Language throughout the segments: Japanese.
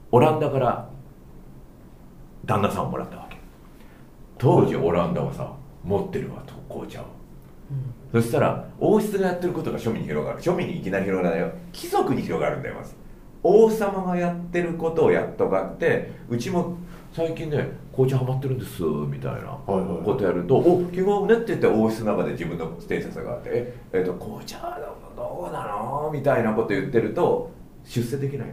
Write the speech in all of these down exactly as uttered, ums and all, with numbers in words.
オランダから旦那さんをもらったわけ。当時オランダはさ持ってるわと紅茶を、うん、そしたら王室がやってることが庶民に広がる。庶民にいきなり広がらないよ、貴族に広がるんだよ。まず王様がやってることをやっとがって、うちも最近ね紅茶ハマってるんですみたいなことやると、はいはいはい、お気が合うねって言って王室の中で自分のステータスがあって、ええっと紅茶どうなのみたいなこと言ってると出世できないから。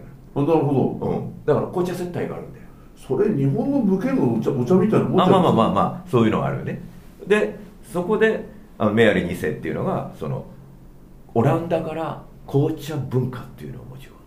あ、なるほど、 うん、だから紅茶接待があるんだよ。 それ日本の武家のお茶、お茶みたいなもんじゃないですか。 まあまあまあまあそういうのがあるよね。でそこであのメアリーにせいっていうのがそのオランダから紅茶文化っていうのを持ち込んで、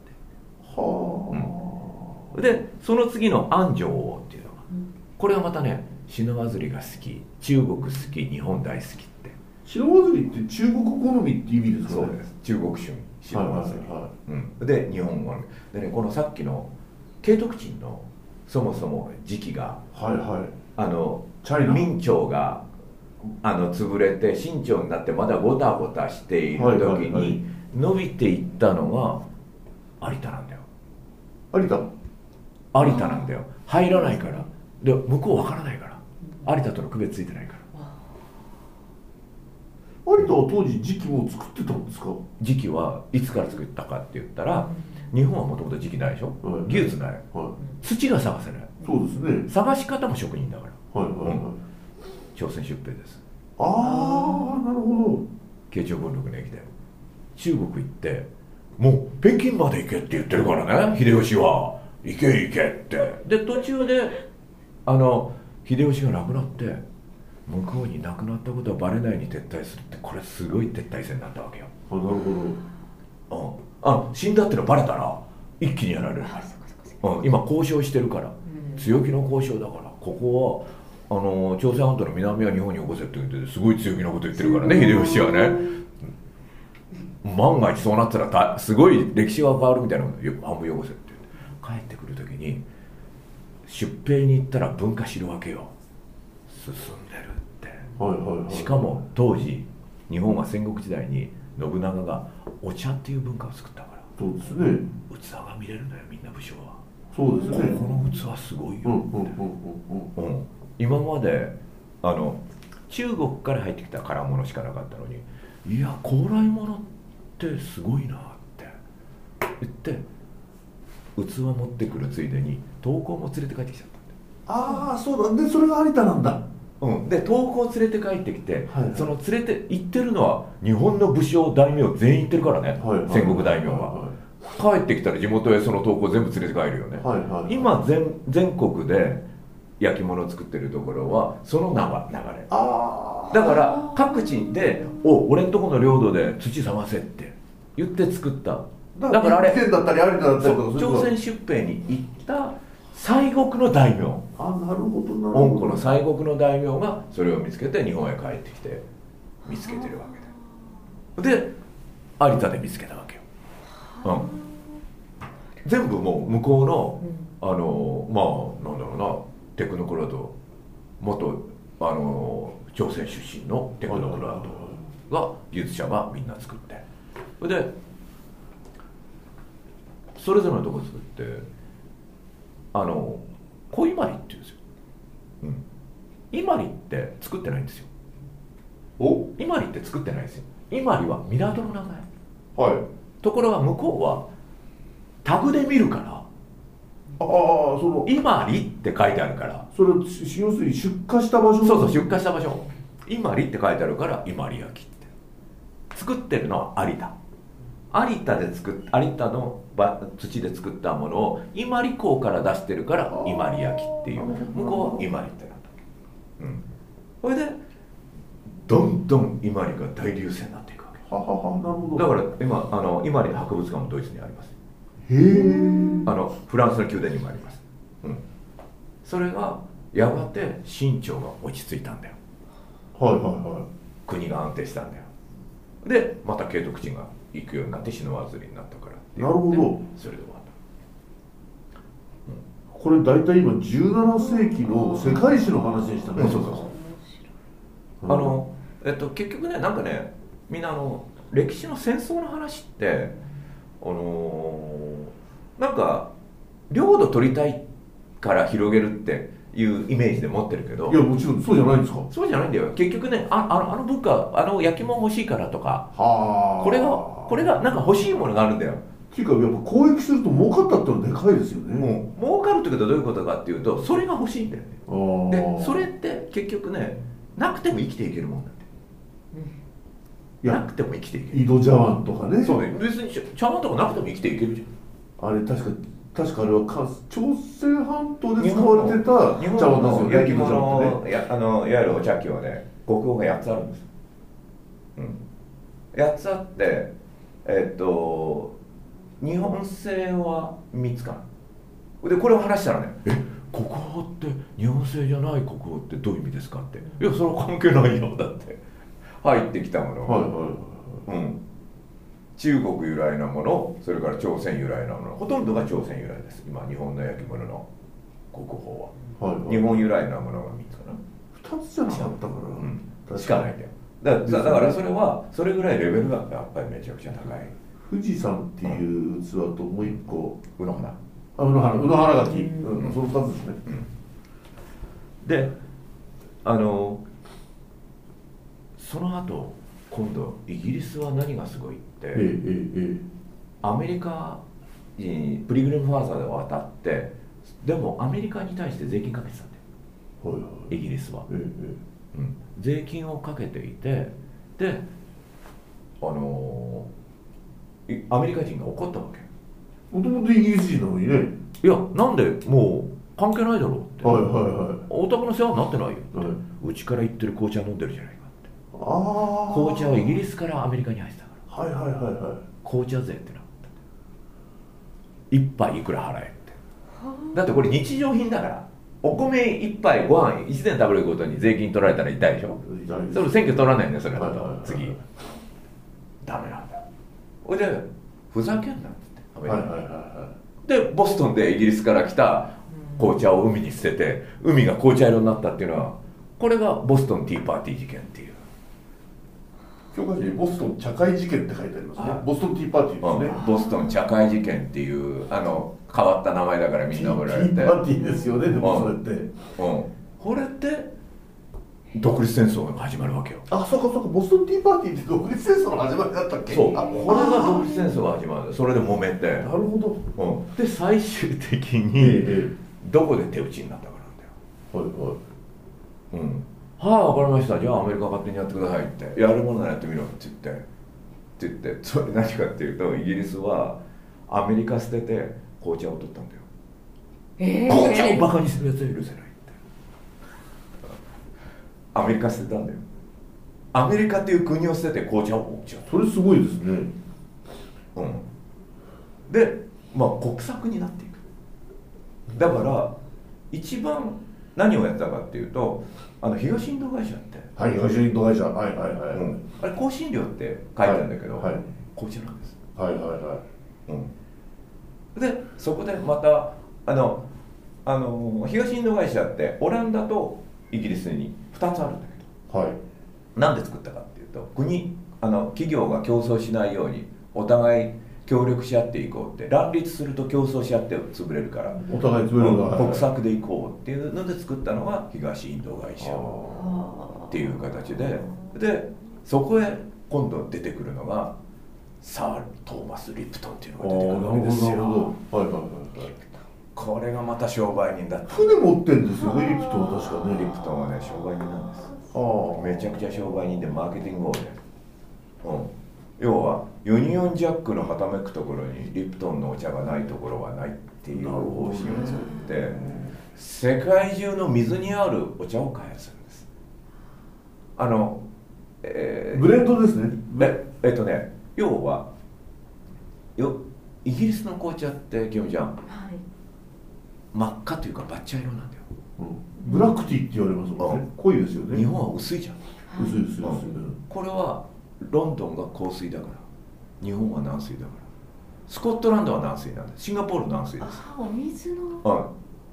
はあ、 うん、でその次の安城王っていうのが、これはまたね篠和りが好き、中国好き、日本大好きって。 篠和りって中国好みって意味ですかね。 そうです、中国趣味篠和り、はいはいはい、うん、で日本好みでね、このさっきの慶徳鎮のそもそも時期が、 はいはい、 あの明朝があの潰れて清朝になってまだごたごたしている時に伸びていったのが有田なんだよ。 有田有田なんだよ。入らないから。で向こうわからないから、有田との区別ついてないから。 有田は当時磁器も作ってたんですか。 磁器はいつから作ったかって言ったら、日本はもともと磁器ないでしょ、はい、技術ない、はい、土が探せない。 そうですね。 探し方も職人だから。 はいはいはい、うん、 朝鮮出兵です。 ああ、なるほど。 慶長文禄の駅で中国行ってもう北京まで行けって言ってるからね、秀吉は行け行けって。で途中であの秀吉が亡くなって向こうに亡くなったことはバレないに撤退するって、これすごい撤退戦になったわけよ。 あ、なるほど、うん、あ死んだってのバレたら一気にやられるから、うん、今交渉してるから、うん、強気の交渉だから、ここはあの朝鮮半島の南は日本に起こせって言ってすごい強気なこと言ってるからね、秀吉はね。万が一そうなったらすごい歴史が変わるみたいなことで半分よこせって言って帰ってくる時に出兵に行ったら文化知るわけよ。進んでるって、はいはいはい、しかも当時日本は戦国時代に信長がお茶っていう文化を作ったから。 そうですね。 器が見れるのよ、みんな武将は。 そうですね。 この器すごいよって。今まであの中国から入ってきた唐物しかなかったのに、いや高麗物ってすごいなって言って器持ってくるついでに刀工も連れて帰ってきちゃったんで。 ああ、そうだ。でそれが有田なんだ。 うん、で刀工連れて帰ってきて、はいはい、その連れて行ってるのは日本の武将大名全員行ってるからね、はいはい、戦国大名は、はいはい、帰ってきたら地元へその刀工全部連れて帰るよね、はいはいはい、今 全, 全国で焼き物を作ってるところはその流れ。あだから各地で「お俺んとこの領土で土探せ」って言って作った。だからあれ朝鮮出兵に行った西国の大名、 あ、なるほどなるほど、 温故の西国の大名がそれを見つけて日本へ帰ってきて見つけてるわけで、で有田で見つけたわけよ、うん、全部もう向こうのあのまあなんだろうな、テクノクラウド元あの朝鮮出身のテクノクラウドが技術者がみんな作って、でそれぞれのとこ作ってあの小伊万里って言うんですよ、うん、伊万里って作ってないんですよ。お伊万里って作ってないんですよ。伊万里は港の名前、はい、ところが向こうはタグで見るから、ああその伊万里って書いてあるから、 それ要するに出荷した場所、 そうそう出荷した場所、伊万里って書いてあるから伊万里焼って作ってるのは有田有田で作っ有田の土で作ったものを伊万里港から出してるから伊万里焼っていう、向こうは伊万里ってなった、うん、それでどんどん伊万里が大流星になっていくわけ。ははは、なるほど。だから今あの伊万里博物館もドイツにあります。へえ。あのフランスの宮殿にもあります、うん、それがやがて清朝が落ち着いたんだよ。はいはいはい。国が安定したんだよ。でまた慶徳鎮が行くようになって篠和りになったからってなるほど。 それで終わった、 うん、これ大体今じゅうななせいきの世界史の話でしたね、 うん、そうそうそう、うん、あのえっと結局ね、なんかねみんなあの歴史の戦争の話ってあのー、なんか領土取りたいから広げるっていうイメージで持ってるけど、 いやもちろんそうじゃないんですか。 そうじゃないんだよ。結局ね、ああのあの物価、あの焼き物欲しいからとか、 はあ。 これがこれがなんか欲しいものがあるんだよ。 っていうかやっぱ交易すると儲かったってのはでかいですよね。 もう儲かるってことはどういうことかっていうと、それが欲しいんだよね。 あーでそれって結局ね、なくても生きていけるもんなんだよ。 いやなくても生きていける。 井戸茶碗とかね。 そうね、別に茶碗とかなくても生きていけるじゃん。 あれ確か確かあれはか朝鮮半島で使われてた日本茶碗ですよね。 の焼き井戸茶碗ってね。 物、やあのいわゆるお茶器はね、国宝がやっつあるんです。うん、やっつあって、えっと日本製はみっつかな。でこれを話したらね、え国宝って日本製じゃない国宝ってどういう意味ですかって、いやそれは関係ないよ、だって入ってきたもの、 はいはいはい。 うん、中国由来なもの、それから朝鮮由来なもの、ほとんどが朝鮮由来です。今日本の焼き物の国宝は、 はいはい、 日本由来なものがみっつかな、 ふたつじゃなかったかな、 うん、しかないんだよ。だだだからそれはそれぐらいレベルがやっぱりめちゃくちゃ高い。 富士山っていう器ともう一個、 うの花、 あうの花、うの花垣、 うんうん、そのふたつですね。 うん、であのその後今度イギリスは何がすごいって、 えええええアメリカにプリグリムファーザーで渡って、でもアメリカに対して税金かけてたんだよ、 えはいはい、 イギリスは、 ええうん、税金をかけていて、であのいアメリカ人が怒ったわけ。 もともとイギリス人なのにね。 いやなんでもう関係ないだろうって、 はいはいはい。 お宅の世話になってないよって、 はいうちから行ってる紅茶飲んでるじゃないかって。 ああ。 紅茶はイギリスからアメリカに入ってたから、 はいはいはいはい。 紅茶税ってなった。一杯いくら払えって。だってこれ日常品だから、お米一杯ご飯一膳食べることに税金取られたら痛いでしょ。それ選挙取らないんだよ、それだと、 はいはいはいはい、 次ダメなんだ。それでふざけんなって言ってアメリカに、 はいはいはいはでボストンでイギリスから来た紅茶を海に捨てて、海が紅茶色になったっていうのは、これがボストンティーパーティー事件っていう。 い。教科書にボストン茶会事件って書いてありますね。 はいボストンティーパーティーですね。 ボストン茶会事件っていうあの変わった名前だからみんな覚えられて、 ティーパーティーですよね、でもそれって。 うん、これって独立戦争が始まるわけよ。 あ、そうかそうか、ボストンティーパーティーって独立戦争の始まりだったっけ。 そう、 あこれが独立戦争が始まる。それで揉めて、 なるほど。 うん、で最終的えにえどこで手打ちになったかなんだよ。 はいはい。 うん、はい、分かりました、じゃあアメリカ勝手にやってくださいって、やるものならやってみろって言ってって言って、それ何かっていうと、イギリスはアメリカ捨てて紅茶を取ったんだよ。 えー、 紅茶をバカにするやつは許せないって。アメリカ捨てたんだよ。アメリカっていう国を捨てて紅茶を持っちゃう。 それすごいですね。 うん、で、まあ国策になっていく。だから一番何をやったかっていうと、あの東インド会社って、 はい、東インド会社、はいはいはい。 うん、あれ香辛料って書いてあるんだけど、 はいはい紅茶なんです。 はいはいはい。 うん、でそこでまたあのあの東インド会社ってオランダとイギリスにふたつあるんだけど、 はい。 なんで作ったかっていうと、国あの企業が競争しないようにお互い協力し合っていこうって、乱立すると競争し合って潰れるから、 お互い潰れるのが、 国策でいこうっていうので作ったのが東インド会社っていう形で、でそこへ今度出てくるのがサー・トーマス・リプトンっていうのが出てくるわけですよ。 なるほど。はいはいはいはい。 これがまた商売人だった。 船持ってんですよね、リプトンは確かね。 リプトンはね、商売人なんです。 ああ。 めちゃくちゃ商売人でマーケティング王で、うん、要はユニオンジャックのはためくところにリプトンのお茶がないところはないっていう方針を作って世界中の水に合うお茶を開発するんです。あの、えー、 ブレンドですね。 ええっとね要はよイギリスの紅茶って清美ちゃん、はい、真っ赤というか抹茶色なんだよ、 うん、ブラックティーって言われますもんね、濃いですよね。 日本は薄いじゃん、 薄い薄い薄い、うん、 これはロンドンが硬水だから日本は軟水だから、スコットランドは軟水なんです、シンガポール軟水です。 あ、お水の、 うん、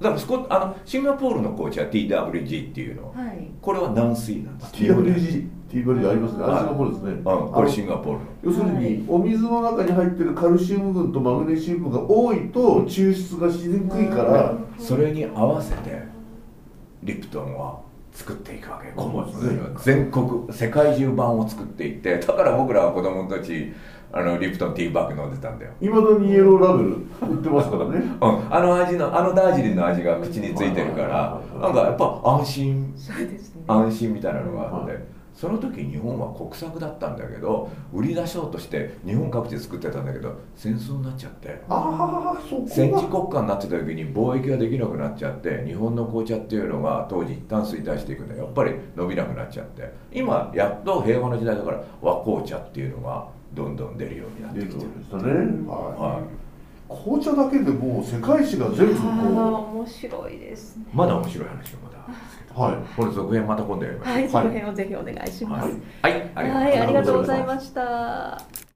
だからスコあのシンガポールの紅茶は ティーダブリュージー っていうの、 はい、 これは軟水なんです。 ティーダブリュージー ティーダブリュージー ありますね、あれシンガポールですね、 うん、これシンガポールの要するにお水の中に入ってるカルシウム分とマグネシウム分が多いと抽出がしにくいから、 それに合わせてリプトンは作っていくわけ。 そうですね、 全国世界中版を作っていって、だから僕らは子供たちあのリプトンティーバッグ飲んでたんだよ。 いまだにイエローラベル売ってますからね、 うん、あの味のあのダージリンの味が口についてるからなんかやっぱ安心、 そうですね、 安心みたいなのがあって、その時日本は国策だったんだけど売り出そうとして日本各地で作ってたんだけど戦争になっちゃって、 ああそこが戦時国家になってた時に貿易ができなくなっちゃって、日本の紅茶っていうのが当時一旦衰退していくんだよ。やっぱり伸びなくなっちゃって、今やっと平和の時代だから和紅茶っていうのがどんどん出るようになってきてる。 出るようになりましたね、はい、 はい、 紅茶だけでもう世界史が全部こあ面白いですね。 まだ面白い話がまだあるんですけど、 う、はい、 これ続編また今度やりましょう。 はい、続編をぜひお願いします。 はい、はい、 はい、ありがとうございした。 ました。